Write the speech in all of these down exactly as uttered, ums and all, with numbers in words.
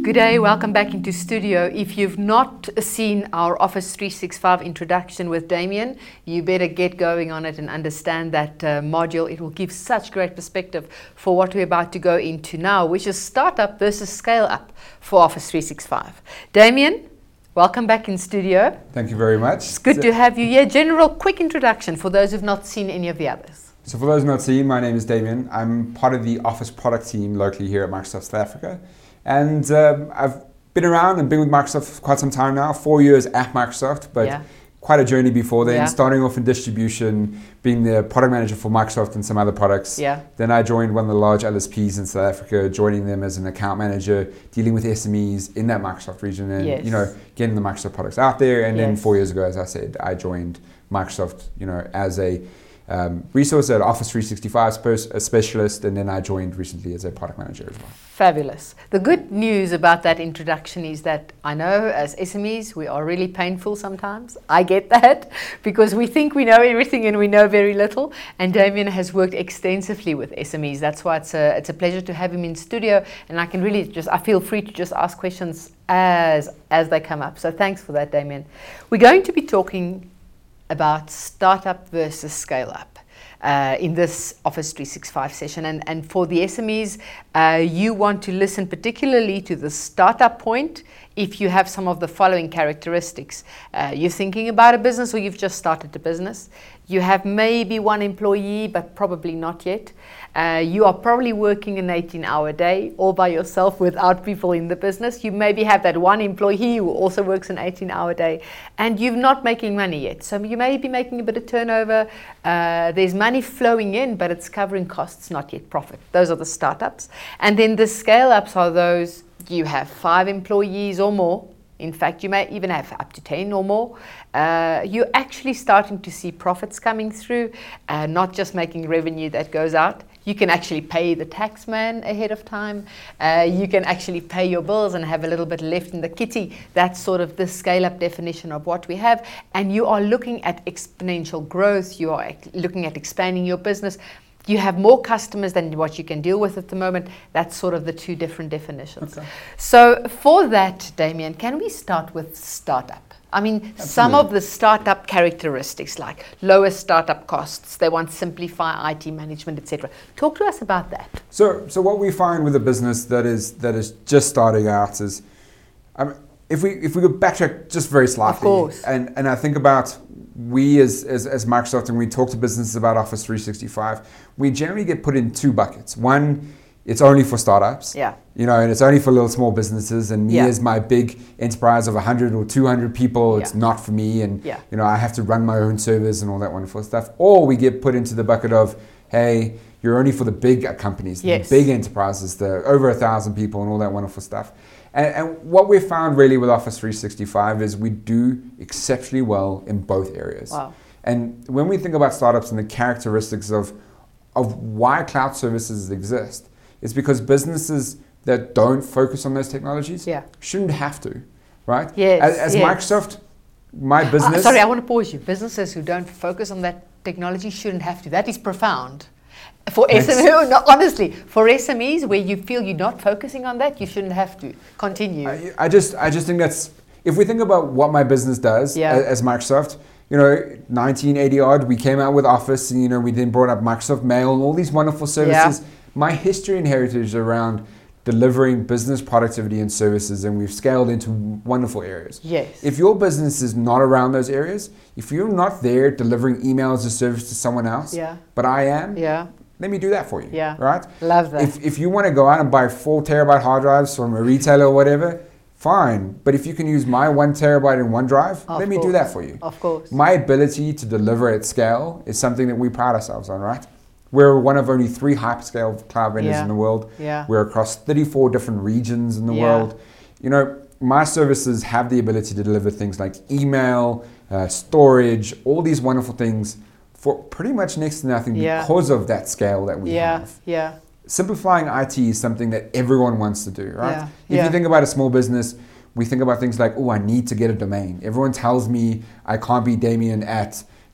Good day, welcome back into studio. If you've not seen our Office three sixty-five introduction with Damien, you better get going on it and understand that uh, module. It will give such great perspective for what we're about to go into now, which is startup versus scale up for Office three sixty-five. Damien, welcome back in studio. Thank you very much. It's good so, to have you here. General quick introduction for those who've not seen any of the others. So for those not seen, my name is Damien. I'm part of the Office product team locally here at Microsoft South Africa. And um, I've been around and been with Microsoft for quite some time now, four years at Microsoft, but yeah. quite a journey before then, yeah. starting off in distribution, being the product manager for Microsoft and some other products. Yeah. Then I joined one of the large L S Ps in South Africa, joining them as an account manager, dealing with S M Es in that Microsoft region and, yes. you know, getting the Microsoft products out there. And yes. then four years ago, as I said, I joined Microsoft, you know, as a Um, resource at Office three sixty-five spe- a specialist, and then I joined recently as a product manager as well. Fabulous. The good news about that introduction is that I know as S M Es we are really painful sometimes. I get that because we think we know everything and we know very little, and Damien has worked extensively with S M Es. That's why it's a, it's a pleasure to have him in studio, and I can really just, I feel free to just ask questions as, as they come up. So thanks for that, Damien. We're going to be talking about startup versus scale up uh, in this Office three sixty-five session. And, and for the S M Es, uh, you want to listen particularly to the startup point if you have some of the following characteristics. Uh, you're thinking about a business or you've just started a business. You have maybe one employee, but probably not yet. Uh, you are probably working an eighteen hour day all by yourself without people in the business. You maybe have that one employee who also works an eighteen hour day, and you're not making money yet. So you may be making a bit of turnover. Uh, there's money flowing in, but it's covering costs, not yet profit. Those are the startups. And then the scale ups are those you have five employees or more. In fact, you may even have up to ten or more. Uh, you're actually starting to see profits coming through, uh, not just making revenue that goes out. You can actually pay the tax man ahead of time. Uh, you can actually pay your bills and have a little bit left in the kitty. That's sort of the scale-up definition of what we have. And you are looking at exponential growth. You are looking at expanding your business. You have more customers than what you can deal with at the moment. That's sort of the two different definitions. Okay. So for that, Damien, can we start with startup? I mean, Absolutely. Some of the startup characteristics like lower startup costs, they want to simplify I T management, et cetera. Talk to us about that. So, so what we find with a business that is that is just starting out is, I mean, if we if we go backtrack just very slightly, of course. and and I think about we as, as as Microsoft, and we talk to businesses about Office three sixty-five, we generally get put in two buckets. One, it's only for startups, yeah. you know, and it's only for little small businesses. And me yeah. as my big enterprise of one hundred or two hundred people, it's yeah. not for me. And yeah. you know, I have to run my own servers and all that wonderful stuff. Or we get put into the bucket of, hey, you're only for the big companies, yes. the big enterprises, the over a thousand people and all that wonderful stuff. And, and what we've found really with Office three sixty-five is we do exceptionally well in both areas. Wow. And when we think about startups and the characteristics of of why cloud services exist, it's because businesses that don't focus on those technologies yeah. shouldn't have to, right? Yes, as as yes. Microsoft, my business... Uh, sorry, I want to pause you. Businesses who don't focus on that technology shouldn't have to. That is profound. For S M Es, no, honestly, for S M Es where you feel you're not focusing on that, you shouldn't have to. Continue. I, I just I just think that's, if we think about what my business does yeah. as, as Microsoft, you know, nineteen eighty odd, we came out with Office, and you know, we then brought up Microsoft Mail and all these wonderful services. Yeah. My history and heritage around delivering business productivity and services, and we've scaled into wonderful areas. Yes. If your business is not around those areas, if you're not there delivering email as a service to someone else, yeah. but I am, yeah. let me do that for you. Yeah. Right? Love that. If if you want to go out and buy four terabyte hard drives from a retailer or whatever, fine. But if you can use my one terabyte in OneDrive, of let me course. do that for you. Of course. My ability to deliver at scale is something that we pride ourselves on, right? We're one of only three hyperscale cloud vendors yeah. in the world. Yeah. We're across thirty-four different regions in the yeah. world. You know, my services have the ability to deliver things like email, uh, storage, all these wonderful things for pretty much next to nothing yeah. because of that scale that we yeah. have. Yeah. Simplifying I T is something that everyone wants to do, right? Yeah. If yeah. you think about a small business, we think about things like, oh, I need to get a domain. Everyone tells me I can't be Damien at,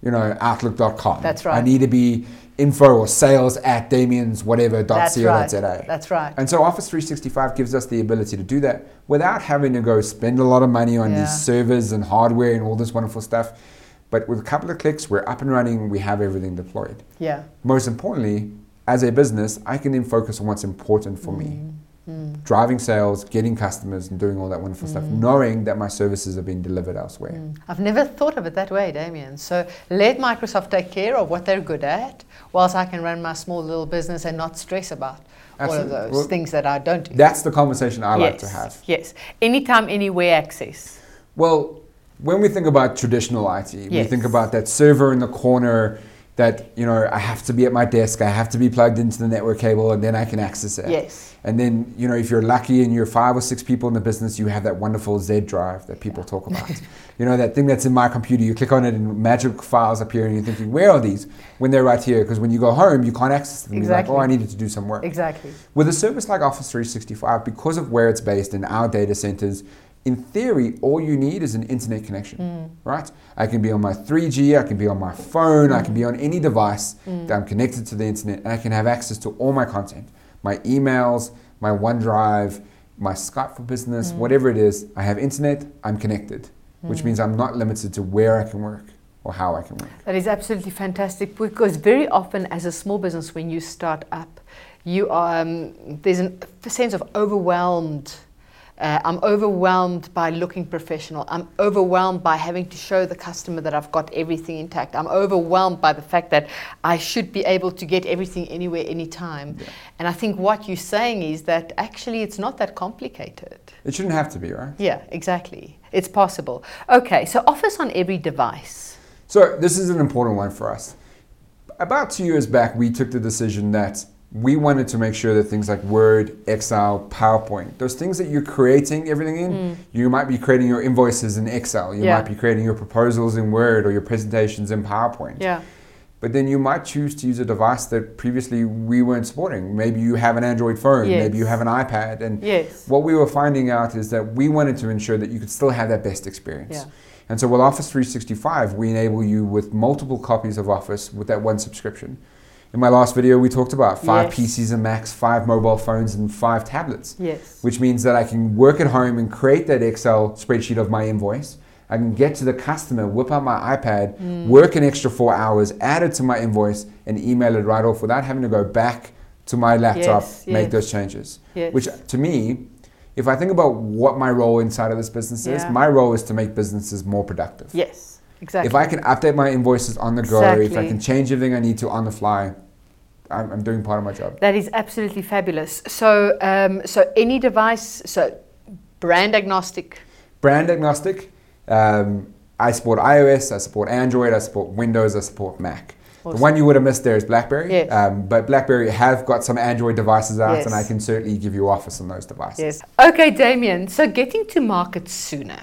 you know, outlook dot com. That's right. I need to be info or sales at Damien's whatever dot That's co dot za. right. That's right. And so Office three sixty-five gives us the ability to do that without having to go spend a lot of money on yeah. these servers and hardware and all this wonderful stuff. But with a couple of clicks, we're up and running, we have everything deployed. Yeah. Most importantly, as a business, I can then focus on what's important for mm. me. Mm. Driving sales, getting customers, and doing all that wonderful mm. stuff, knowing that my services are being delivered elsewhere. Mm. I've never thought of it that way, Damien. So let Microsoft take care of what they're good at, whilst I can run my small little business and not stress about Absolutely. all of those well, things that I don't do. That's the conversation I yes. like to have. Yes. Anytime, anywhere access. Well, when we think about traditional I T, yes. we think about that server in the corner that, you know, I have to be at my desk, I have to be plugged into the network cable, and then I can access it. Yes. And then, you know, if you're lucky and you're five or six people in the business, you have that wonderful Z drive that people yeah. talk about. You know, that thing that's in my computer, you click on it and magic files appear and you're thinking, where are these? When they're right here, because when you go home, you can't access them. Exactly. You're like, oh, I needed to do some work. Exactly. With a service like Office three sixty-five, because of where it's based in our data centers, in theory, all you need is an internet connection, mm. right? I can be on my three G, I can be on my phone, mm. I can be on any device mm. that I'm connected to the internet, and I can have access to all my content, my emails, my OneDrive, my Skype for Business, mm. whatever it is. I have internet, I'm connected, mm. which means I'm not limited to where I can work or how I can work. That is absolutely fantastic, because very often as a small business, when you start up, you are, um, there's an, a sense of overwhelmed. Uh, I'm overwhelmed by looking professional. I'm overwhelmed by having to show the customer that I've got everything intact. I'm overwhelmed by the fact that I should be able to get everything anywhere, anytime. Yeah. And I think what you're saying is that actually it's not that complicated. It shouldn't have to be, right? Yeah, exactly. It's possible. Okay, so Office on every device. So this is an important one for us. About two years back, we took the decision that we wanted to make sure that things like Word, Excel, PowerPoint, those things that you're creating everything in, mm. you might be creating your invoices in Excel, you yeah. might be creating your proposals in Word or your presentations in PowerPoint. Yeah. But then you might choose to use a device that previously we weren't supporting. Maybe you have an Android phone, yes. maybe you have an iPad. And yes. what we were finding out is that we wanted to ensure that you could still have that best experience. Yeah. And so with Office three sixty-five, we enable you with multiple copies of Office with that one subscription. In my last video, we talked about five yes. P Cs and Macs, five mobile phones, and five tablets. Yes. Which means that I can work at home and create that Excel spreadsheet of my invoice. I can get to the customer, whip out my iPad, mm. work an extra four hours, add it to my invoice, and email it right off without having to go back to my laptop, yes, make yes. those changes. Yes. Which, to me, if I think about what my role inside of this business is, yeah. my role is to make businesses more productive. Yes, exactly. If I can update my invoices on the go, exactly. if I can change everything I need to on the fly, I'm, I'm doing part of my job. That is absolutely fabulous. So, um, so any device, so brand agnostic. Brand agnostic. Um, I support iOS, I support Android, I support Windows, I support Mac. Awesome. The one you would have missed there is BlackBerry. Yes. Um, but BlackBerry have got some Android devices out, yes. and I can certainly give you Office on those devices. Yes. Okay, Damien. So getting to market sooner.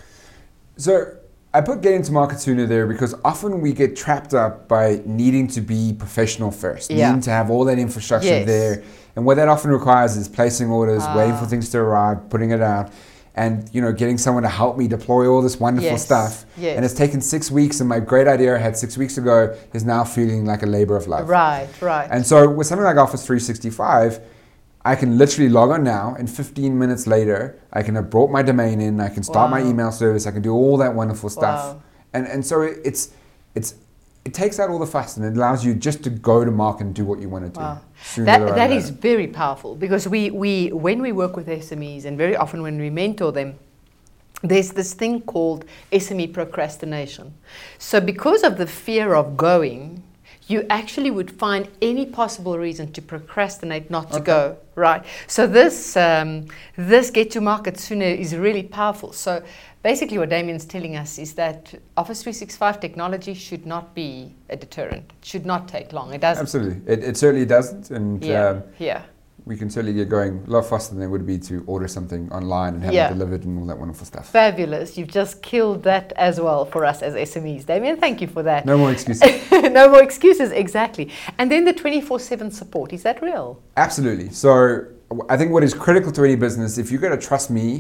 So I put getting to market sooner there because often we get trapped up by needing to be professional first, yeah. needing to have all that infrastructure yes. there. And what that often requires is placing orders, ah. waiting for things to arrive, putting it out, and you know, getting someone to help me deploy all this wonderful yes. stuff. Yes. And it's taken six weeks, and my great idea I had six weeks ago is now feeling like a labor of love. Right, right. And so with something like Office three sixty-five, I can literally log on now, and fifteen minutes later, I can have brought my domain in, I can start wow. my email service, I can do all that wonderful stuff. Wow. And and so it, it's it's it takes out all the fuss, and it allows you just to go to market and do what you want to do. Wow. That that is very powerful, because we, we when we work with S M Es, and very often when we mentor them, there's this thing called S M E procrastination. So because of the fear of going, you actually would find any possible reason to procrastinate not to okay. go, right? So this um, this get to market sooner is really powerful. So basically what Damien's telling us is that Office three sixty-five technology should not be a deterrent. It should not take long. It doesn't. Absolutely. It, it certainly doesn't. And yeah. Um, yeah. we can certainly get going a lot faster than it would be to order something online and have yeah. it delivered and all that wonderful stuff. Fabulous. You've just killed that as well for us as S M Es. Damien, thank you for that. No more excuses. No more excuses, exactly. And then the twenty-four seven support, is that real? Absolutely. So I think what is critical to any business, if you're going to trust me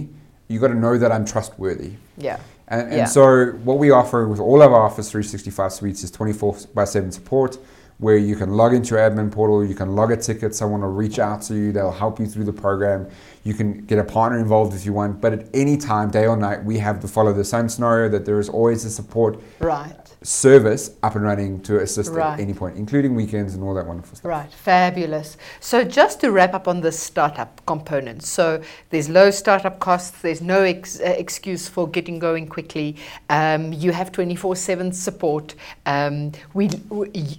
you got to know that I'm trustworthy. Yeah. And, and yeah. so what we offer with all of our Office three sixty-five suites is twenty-four by seven support, where you can log into your admin portal, you can log a ticket, someone will reach out to you, they'll help you through the program. You can get a partner involved if you want, but at any time, day or night, we have to follow the same scenario that there is always a support right. service up and running to assist right. at any point, including weekends and all that wonderful stuff. Right, fabulous. So just to wrap up on the startup component, so there's low startup costs, there's no ex- uh, excuse for getting going quickly. Um, you have twenty-four seven support. Um, we, we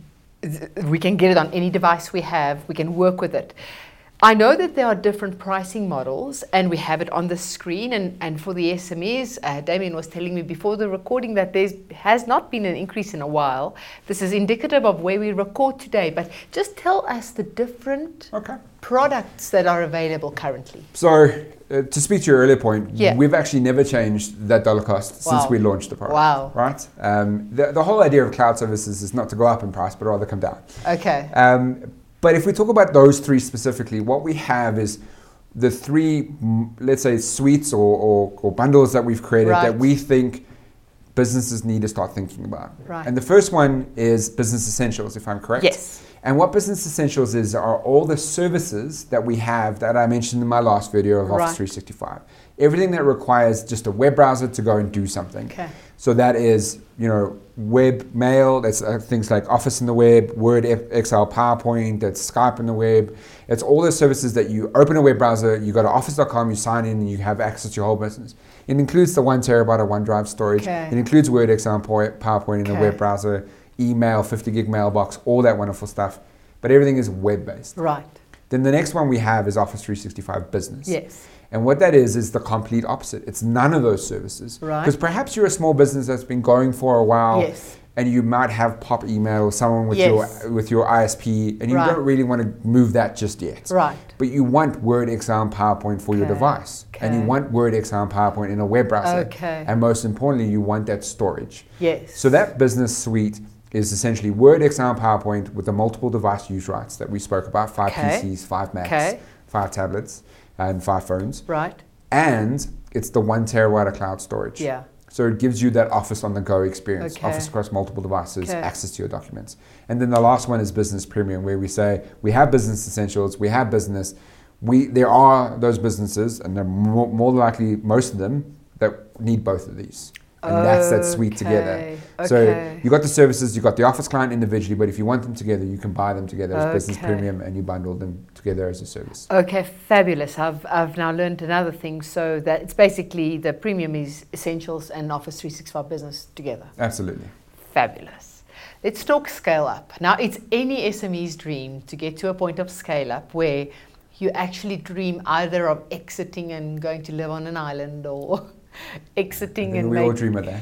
we can get it on any device we have. We can work with it. I know that there are different pricing models, and we have it on the screen. And, and for the S M Es, uh, Damien was telling me before the recording that there has not been an increase in a while. This is indicative of where we record today. But just tell us the different okay. products that are available currently. So, uh, to speak to your earlier point, yeah. we've actually never changed that dollar cost wow. since we launched the product. Wow. Right? Um, the, the whole idea of cloud services is not to go up in price, but rather come down. Okay. Um, But if we talk about those three specifically, what we have is the three, let's say, suites or, or, or bundles that we've created right. that we think businesses need to start thinking about. Right. And the first one is Business Essentials, if I'm correct. Yes. And what Business Essentials is are all the services that we have that I mentioned in my last video of Office right. three sixty-five. Everything that requires just a web browser to go and do something. Okay. So that is, you know, web mail, that's uh, things like Office in the web, Word, Excel, PowerPoint, that's Skype in the web. It's all the services that you open a web browser, you go to office dot com, you sign in, and you have access to your whole business. It includes the one terabyte of OneDrive storage. Okay. It includes Word, Excel, and PowerPoint in okay. the web browser, email, fifty gig mailbox, all that wonderful stuff. But everything is web-based. Right. Then the next one we have is Office three sixty-five Business. Yes. And what that is, is the complete opposite. It's none of those services. Right. Because perhaps you're a small business that's been going for a while. Yes. And you might have pop email or someone with yes. your with your I S P, and you right. don't really want to move that just yet. Right. But you want Word, Excel, and PowerPoint for okay. your device. Okay. And you want Word, Excel, and PowerPoint in a web browser. Okay. And most importantly, you want that storage. Yes. So that business suite is essentially Word, Excel, and PowerPoint with the multiple device use rights that we spoke about, five okay. P Cs, five Macs, okay. five tablets, and five phones. Right. And it's the one terabyte of cloud storage. Yeah. So it gives you that Office on the go experience, okay. Office across multiple devices, okay. access to your documents. And then the last one is Business Premium, where we say we have Business Essentials, we have business. We there are those businesses, and they're more, more likely most of them that need both of these. And that's that suite okay. together. Okay. So you got the services, you got the Office client individually, but if you want them together, you can buy them together as okay. Business Premium, and you bundle them together as a service. Okay, fabulous. I've I've now learned another thing. So that it's basically the Premium is Essentials and Office three sixty-five Business together. Absolutely. Fabulous. Let's talk scale up. Now, it's any S M E's dream to get to a point of scale up where you actually dream either of exiting and going to live on an island, or exiting and we make all dream of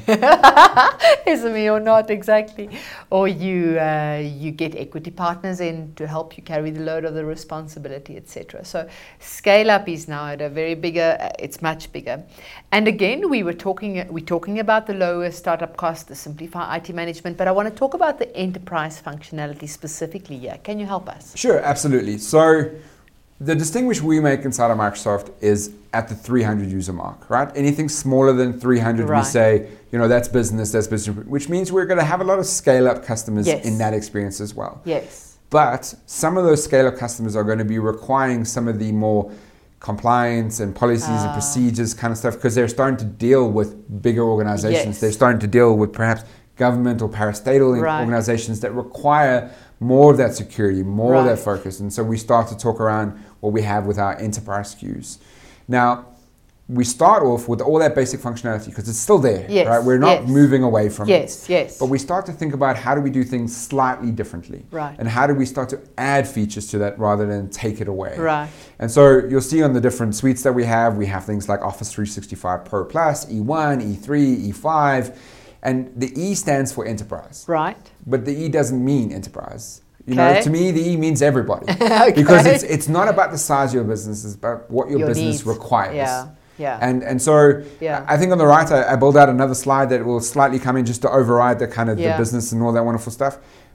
that. S M E or not, exactly. Or you uh, you get equity partners in to help you carry the load of the responsibility, et cetera. So scale up is now at a very bigger. Uh, it's much bigger. And again, we were talking we're talking about the lower startup cost, the simplify I T management. But I want to talk about the enterprise functionality specifically here. Can you help us? Sure, absolutely. So the distinguish we make inside of Microsoft is at the three hundred user mark, right? Anything smaller than three hundred, right. we say, you know, that's business, that's business, which means we're going to have a lot of scale-up customers yes. in that experience as well. Yes. But some of those scale-up customers are going to be requiring some of the more compliance and policies uh. and procedures kind of stuff, because they're starting to deal with bigger organizations. Yes. They're starting to deal with perhaps government or parastatal right. organizations that require more of that security, more right. of that focus. And so we start to talk around what we have with our enterprise S K Us. Now, we start off with all that basic functionality because it's still there, yes. right? We're not yes. moving away from yes. it. Yes, yes. But we start to think about how do we do things slightly differently? Right. And how do we start to add features to that rather than take it away? Right. And so you'll see on the different suites that we have, we have things like Office three sixty-five Pro Plus, E one, E three, E five, and the E stands for enterprise. Right. But the E doesn't mean enterprise. You okay. know, to me, the E means everybody. okay. Because it's it's not about the size of your business, it's about what your, your business needs. requires. Yeah. Yeah. And and so yeah. I think on the right, I, I built out another slide that will slightly come in just to override the kind of yeah. the business and all that wonderful stuff.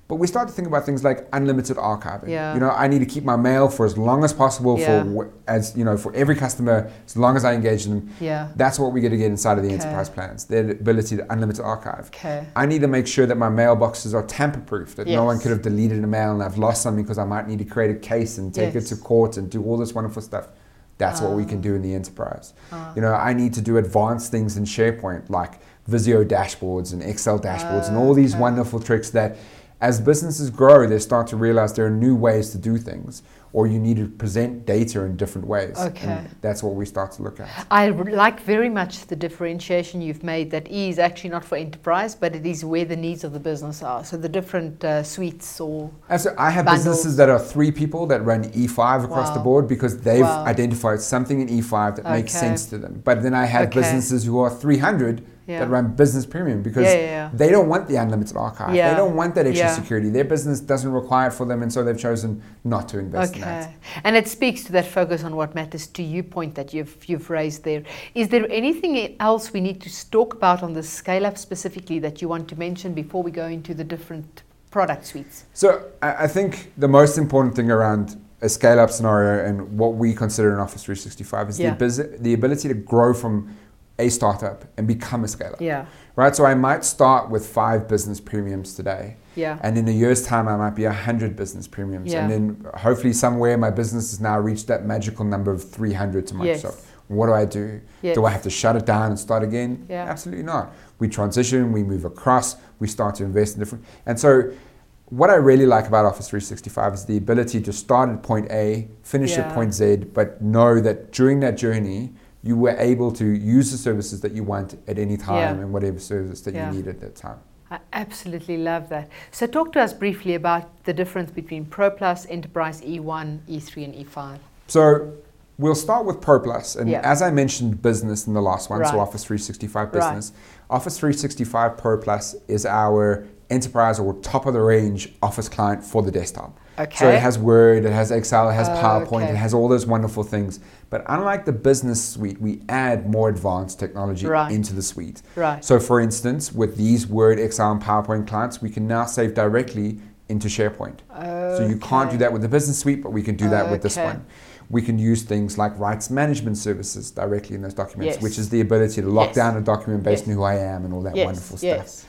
But we start to think about things like unlimited archiving. Yeah. You know, I need to keep my mail for as long as possible Yeah. for as you know for every customer as long as I engage them. Yeah. That's what we're going to get inside of the Okay. enterprise plans. The ability to unlimited archive. Okay. I need to make sure that my mailboxes are tamper-proof. That Yes. no one could have deleted a mail and I've lost something because I might need to create a case and take Yes. it to court and do all this wonderful stuff. That's what we can do in the enterprise. Ah. You know, I need to do advanced things in SharePoint like Visio dashboards and Excel dashboards and all these Okay. wonderful tricks that as businesses grow, they start to realize there are new ways to do things, or you need to present data in different ways. Okay. And that's what we start to look at. I r- like very much the differentiation you've made that E is actually not for enterprise, but it is where the needs of the business are. So the different uh, suites or And so I have bundles. businesses that are three people that run E five across Wow. the board because they've Wow. identified something in E five that makes Okay. sense to them. But then I have Okay. businesses who are three hundred Yeah. that run business premium because Yeah, yeah, yeah. they don't want the unlimited archive. Yeah. They don't want that extra Yeah. security. Their business doesn't require it for them, and so they've chosen not to invest in that. Okay, and it speaks to that focus on what matters to you point that you've you've raised there. Is there anything else we need to talk about on the scale up specifically that you want to mention before we go into the different product suites? So I I think the most important thing around a scale up scenario and what we consider in Office three sixty-five is Yeah. the, abiz- the ability to grow from a startup and become a scale up. Yeah, Right, so I might start with five business premiums today, yeah, and in a year's time I might be a hundred business premiums, Yeah. and then hopefully somewhere my business has now reached that magical number of three hundred to Microsoft. Yes. What do I do? Yes. Do I have to shut it down and start again? Yeah. Absolutely not. We transition, we move across, we start to invest in different, and so what I really like about Office three sixty-five is the ability to start at point A, finish Yeah. at point Z, but know that during that journey you were able to use the services that you want at any time Yeah. and whatever service that Yeah. you need at that time. I absolutely love that. So talk to us briefly about the difference between Pro Plus, Enterprise E one, E three, and E five. So we'll start with Pro Plus, and Yeah. as I mentioned business in the last one, Right. so Office three sixty-five Right. business. Office three sixty-five Pro Plus is our enterprise or top of the range Office client for the desktop. Okay. So it has Word, it has Excel, it has Oh, PowerPoint, okay. it has all those wonderful things. But unlike the business suite, we add more advanced technology Right. into the suite. Right. So for instance, with these Word, Excel, and PowerPoint clients, we can now save directly into SharePoint. So you can't do that with the business suite, but we can do that with this Okay. one. We can use things like rights management services directly in those documents, Yes. which is the ability to lock Yes. down a document based Yes. on who I am and all that Yes, wonderful stuff. yes.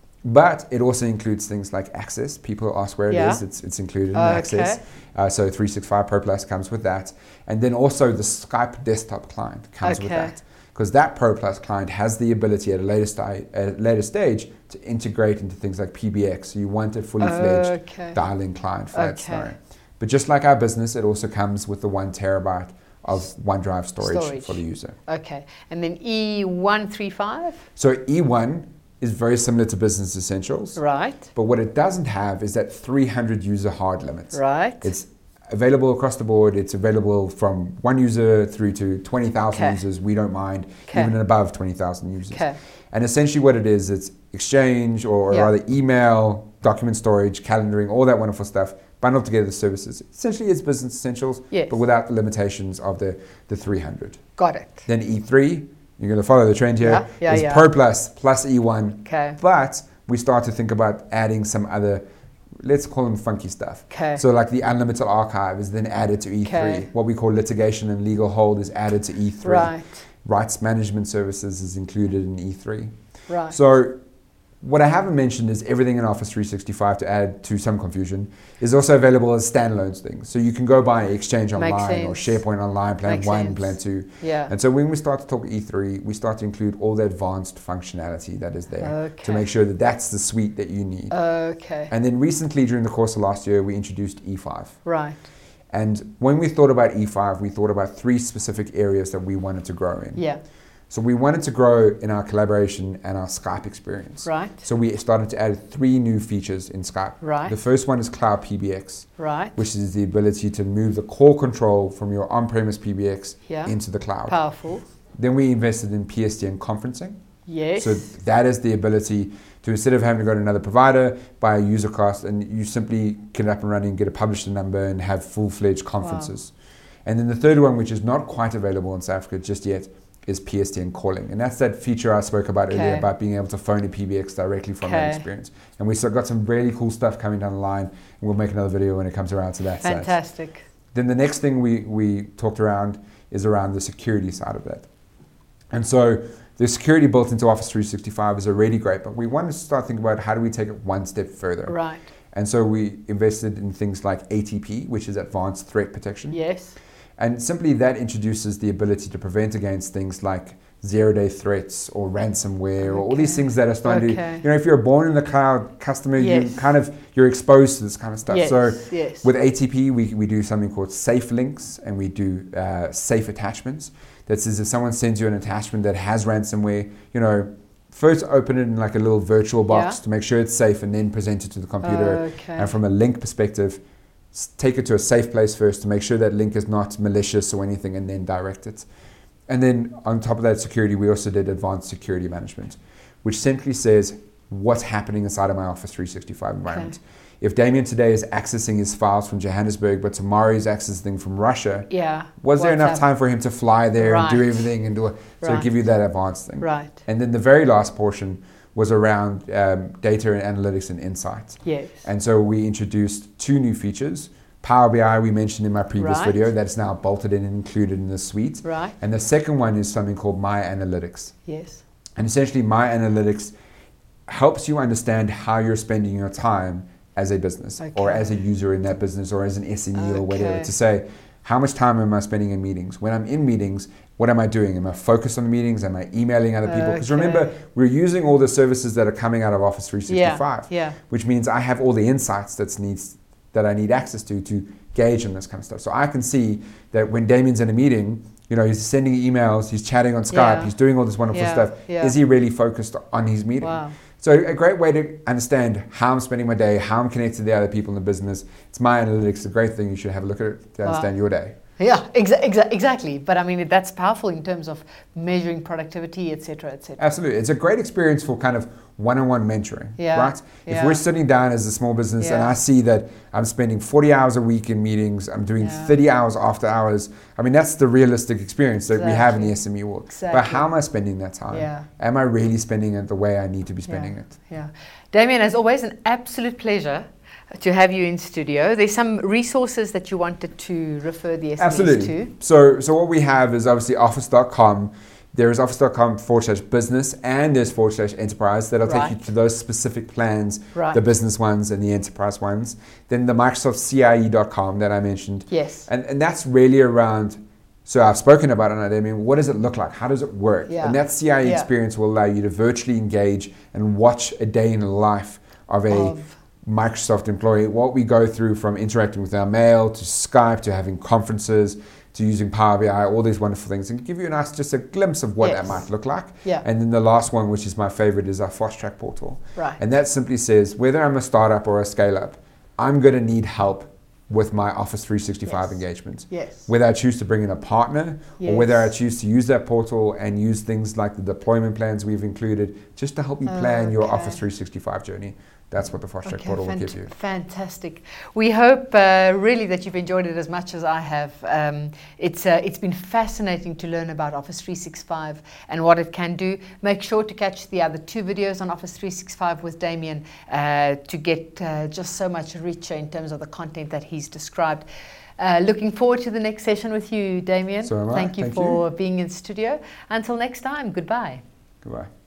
But it also includes things like Access. People ask where Yeah. it is. It's, it's included in Oh, Access. okay. Uh, so three sixty-five Pro Plus comes with that. And then also the Skype desktop client comes with Okay. that. Because that Pro Plus client has the ability at a later, sti- at a later stage to integrate into things like P B X. So you want a fully fledged Okay. dial-in client for that Okay. scenario. But just like our business, it also comes with the one terabyte of OneDrive storage, Storage. for the user. Okay. And then E one thirty-five? So E one is very similar to Business Essentials. Right. But what it doesn't have is that three hundred user hard limit. Right. It's available across the board. It's available from one user through to twenty thousand Okay. users. We don't mind, Okay. even above twenty thousand users. Okay. And essentially what it is, it's Exchange or, or Yeah. rather email, document storage, calendaring, all that wonderful stuff, bundled together the services. Essentially it's Business Essentials, Yes. but without the limitations of the, the three hundred. Got it. Then E three, you're going to follow the trend here, Yeah, yeah, is yeah. Pro Plus plus E one. Okay. But we start to think about adding some other, let's call them funky stuff. Okay. So like the unlimited archive is then added to E three. Okay. What we call litigation and legal hold is added to E three. Right. Rights management services is included in E three. Right. So what I haven't mentioned is everything in Office three sixty-five, to add to some confusion, is also available as standalone things. So you can go buy Exchange Makes Online or sense. SharePoint Online, Plan Makes one, sense. Plan two. Yeah. And so when we start to talk E three, we start to include all the advanced functionality that is there Okay. to make sure that that's the suite that you need. Okay. And then recently, during the course of last year, we introduced E five. Right. And when we thought about E five, we thought about three specific areas that we wanted to grow in. Yeah. So we wanted to grow in our collaboration and our Skype experience. Right. So we started to add three new features in Skype. Right. The first one is Cloud P B X, Right. which is the ability to move the core control from your on-premise P B X Yeah. into the cloud. Powerful. Then we invested in P S T N conferencing. Yes. So that is the ability to, instead of having to go to another provider, buy a user cost, and you simply get it up and running, get a publisher number, and have full-fledged conferences. And then the third one, which is not quite available in South Africa just yet, is P S T N calling. And that's that feature I spoke about okay. earlier about being able to phone a P B X directly from okay. that experience. And we've got some really cool stuff coming down the line, and we'll make another video when it comes around to that. Fantastic. Side. Then the next thing we, we talked around is around the security side of that. And so the security built into Office three sixty-five is already great, but we want to start thinking about how do we take it one step further. Right. And so we invested in things like A T P, which is Advanced Threat Protection. Yes. And simply that introduces the ability to prevent against things like zero-day threats or ransomware okay. or all these things that are starting okay. to, you know, if you're a born in the cloud customer, yes. you kind of, you're exposed to this kind of stuff. Yes. So yes. with A T P, we, we do something called safe links, and we do uh, safe attachments. That says if someone sends you an attachment that has ransomware, you know, first open it in like a little virtual box yeah. to make sure it's safe, and then present it to the computer. Okay. And from a link perspective, take it to a safe place first to make sure that link is not malicious or anything, and then direct it. And then on top of that security, we also did advanced security management, which simply says what's happening inside of my Office three sixty-five environment. Okay. If Damien today is accessing his files from Johannesburg, but tomorrow he's accessing from Russia, yeah. was there what's enough up? time for him to fly there right. and do everything and do it? So right. give you that advanced thing. Right. And then the very last portion was around um, data and analytics and insights. Yes. And so we introduced two new features. Power B I we mentioned in my previous right. video, that's now bolted in and included in the suite. Right. And the second one is something called My Analytics. Yes. And essentially My Analytics helps you understand how you're spending your time as a business okay. or as a user in that business or as an S M E okay. or whatever, to say how much time am I spending in meetings? When I'm in meetings, what am I doing? Am I focused on the meetings? Am I emailing other people? Because okay. remember, we're using all the services that are coming out of Office three sixty-five, yeah. Yeah. which means I have all the insights that's needs that I need access to to gauge on this kind of stuff. So I can see that when Damien's in a meeting, you know, he's sending emails, he's chatting on Skype, yeah. he's doing all this wonderful yeah. stuff. Yeah. Is he really focused on his meeting? Wow. So a great way to understand how I'm spending my day, how I'm connected to the other people in the business. It's My Analytics, a great thing. You should have a look at it to understand wow. your day. Yeah, exa- exa- exactly. But I mean, that's powerful in terms of measuring productivity, et cetera, et cetera. Absolutely. It's a great experience for kind of one-on-one mentoring, yeah. right? Yeah. If we're sitting down as a small business yeah. and I see that I'm spending forty hours a week in meetings, I'm doing yeah. thirty hours after hours, I mean, that's the realistic experience that exactly. we have in the S M E world. Exactly. But how am I spending that time? Yeah. Am I really spending it the way I need to be spending yeah. it? Yeah. Damien, as always, an absolute pleasure to have you in studio. There's some resources that you wanted to refer the S M Es Absolutely. to. So, so what we have is obviously office dot com. There is office dot com forward slash business and there's forward slash enterprise. That'll right. take you to those specific plans, right. the business ones and the enterprise ones. Then the Microsoft C I E dot com that I mentioned. Yes. And and that's really around, so I've spoken about it, I mean, what does it look like? How does it work? Yeah. And that C I E yeah. experience will allow you to virtually engage and watch a day in the life of a of Microsoft employee, what we go through from interacting with our mail to Skype to having conferences to using Power B I, all these wonderful things, and give you a nice, just a glimpse of what yes. that might look like. Yeah. And then the last one, which is my favorite, is our Fast Track portal. Right. And that simply says, whether I'm a startup or a scale up, I'm going to need help with my Office three sixty-five yes. engagements. Yes. Whether I choose to bring in a partner yes. or whether I choose to use that portal and use things like the deployment plans we've included just to help you plan okay. your Office three sixty-five journey. That's what the Fast Track okay, portal fant- will give you. Fantastic. We hope uh, really that you've enjoyed it as much as I have. Um, it's uh, it's been fascinating to learn about Office three sixty-five and what it can do. Make sure to catch the other two videos on Office three sixty-five with Damien uh, to get uh, just so much richer in terms of the content that he's described. Uh, looking forward to the next session with you, Damien. So am I. Thank you Thank for you. being in studio. Until next time, goodbye. Goodbye.